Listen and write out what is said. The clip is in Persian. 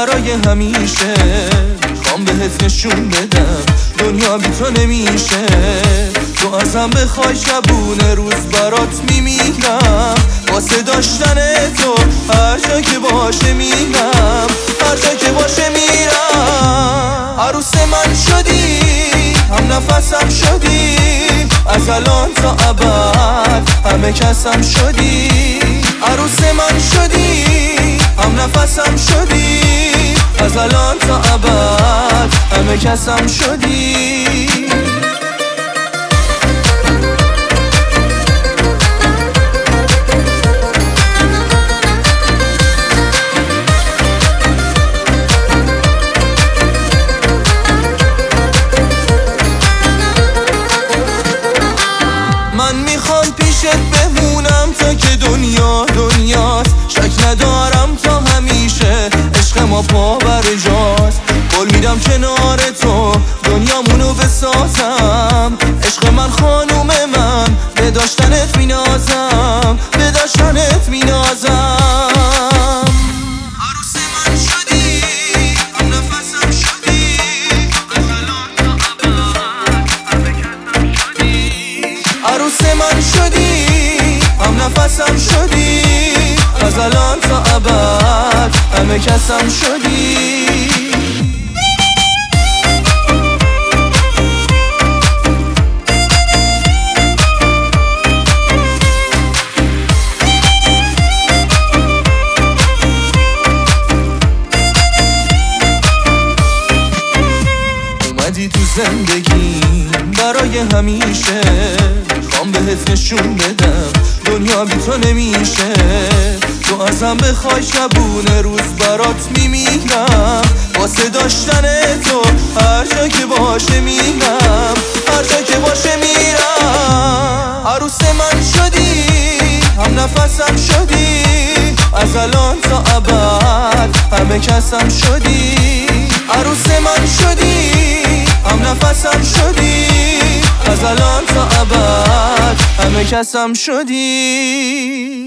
برای همیشه. میخوام بهت نشون بدم دنیا بی تو نمیشه. تو ازم بخوای شبونه روز برات میمیرم. واسه داشتن تو هر جا که باشه میرم، هر جا که باشه میرم. عروس من شدی، هم نفسم شدی، از الان تا ابد همه کسم شدی. عروس من شدی، هم نفسم شدی، از الان تا ابد همه کسم شدی. من میخوام پیشت بمونم تا که دنیا دنیاست. شک ندارم تا همیشه عشق ما پا بر جاست. قول میدم کنار تو دنیامونو بسازم. عشق من خانوم من، به داشتنت مینازم، به داشتنت مینازم. عروس من شدی، هم نفسم شدی، از الان تا ابد همه کسم شدی. عروس من شدی، هم نفسم شدی، از الان تا ابد همه کسم شدی. اومدی تو زندگی برای همیشه. میخوام بهت نشون بدم دنیا بی تو نمیشه. تو ازم بخوای شبونه روز برات میمیرم. واسه داشتن تو هر جا که باشه میرم، هر جا که باشه میرم. عروس من شدی، هم نفسم شدی، از الان تا ابد همه کسم شدی. عروس من شدی، هم نفسم شدی، از الان تا ابد همه کسم شدی.